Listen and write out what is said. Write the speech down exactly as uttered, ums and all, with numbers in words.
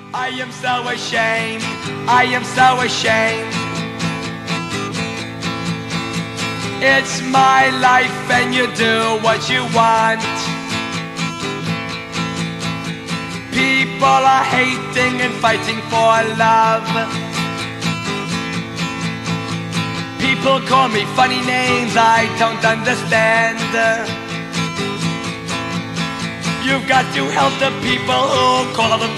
I am so ashamed, I am so ashamed. It's my life and you do what you want. People are hating and fighting for love. People call me funny names I don't understand. You've got to help the people who call them